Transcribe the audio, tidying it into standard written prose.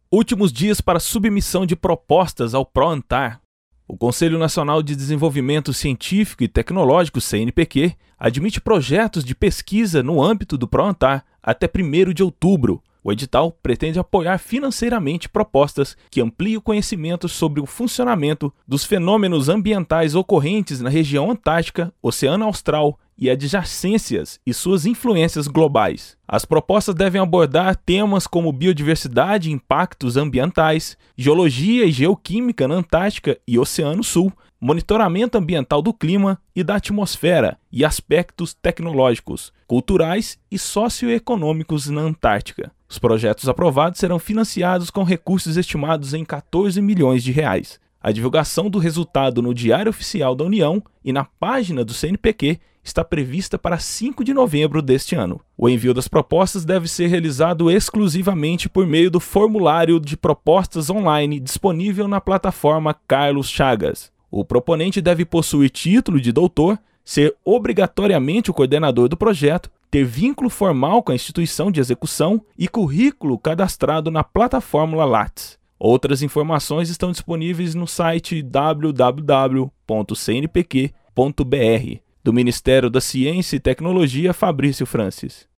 Últimos dias para submissão de propostas ao PROANTAR. O Conselho Nacional de Desenvolvimento Científico e Tecnológico, CNPq, admite projetos de pesquisa no âmbito do PROANTAR até 1º de outubro. O edital pretende apoiar financeiramente propostas que ampliem o conhecimento sobre o funcionamento dos fenômenos ambientais ocorrentes na região antártica, Oceano Austral e adjacências e suas influências globais. As propostas devem abordar temas como biodiversidade e impactos ambientais, geologia e geoquímica na Antártica e Oceano Sul, monitoramento ambiental do clima e da atmosfera e aspectos tecnológicos, culturais e socioeconômicos na Antártica. Os projetos aprovados serão financiados com recursos estimados em 14 milhões de reais. A divulgação do resultado no Diário Oficial da União e na página do CNPq está prevista para 5 de novembro deste ano. O envio das propostas deve ser realizado exclusivamente por meio do formulário de propostas online disponível na plataforma Carlos Chagas. O proponente deve possuir título de doutor, ser obrigatoriamente o coordenador do projeto, ter vínculo formal com a instituição de execução e currículo cadastrado na plataforma Lattes. Outras informações estão disponíveis no site www.cnpq.br. Do Ministério da Ciência e Tecnologia, Fabrício Francis.